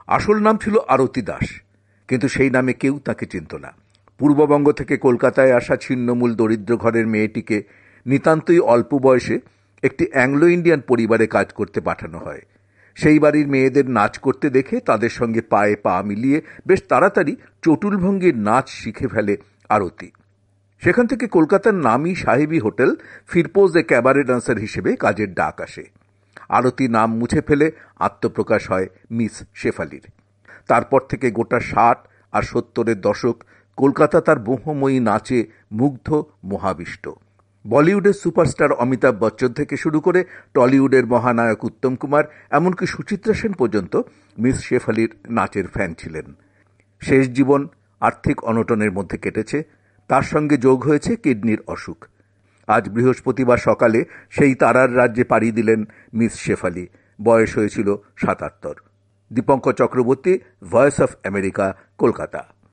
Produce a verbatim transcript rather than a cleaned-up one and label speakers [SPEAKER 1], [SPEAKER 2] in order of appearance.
[SPEAKER 1] আসল নাম ছিল আরতি দাস, কিন্তু সেই নামে কেউ তাকে চিনত না। পূর্ববঙ্গ থেকে কলকাতায় আসা ছিন্নমূল দরিদ্র ঘরের মেয়েটিকে নিতান্তই অল্প বয়সে একটি অ্যাংলো ইন্ডিয়ান পরিবারে কাজ করতে পাঠানো হয়। সেই বাড়ির মেয়েদের নাচ করতে দেখে তাদের সঙ্গে পায়ে পা মিলিয়ে বেশ তাড়াতাড়ি চটুলভঙ্গির নাচ শিখে ফেলে আরতি। সেখান থেকে কলকাতার নামী সাহেবী হোটেল ফিরপোজে ক্যাবারে ডান্সার হিসেবে কাজের ডাক আসে। আরতি নাম মুছে ফেলে আত্মপ্রকাশ হয় মিস শেফালির। তারপর থেকে গোটা ষাট আর সত্তরের দশক কলকাতা তার মোহময়ী নাচে মুগ্ধ মহাবিষ্ট। বলিউডের সুপারস্টার অমিতাভ বচ্চন থেকে শুরু করে টলিউডের মহানায়ক উত্তম কুমার, এমনকি সুচিত্রা সেন পর্যন্ত মিস শেফালির নাচের ফ্যান ছিলেন। শেষ জীবন আর্থিক অনটনের মধ্যে কেটেছে, তার সঙ্গে যোগ হয়েছে কিডনির অসুখ। আজ বৃহস্পতিবার সকালে সেই তারার রাজ্যে পাড়ি দিলেন মিস শেফালি। বয়স হয়েছিল সাতাত্তর। Dipankar Chakraborty, voice of America, Kolkata.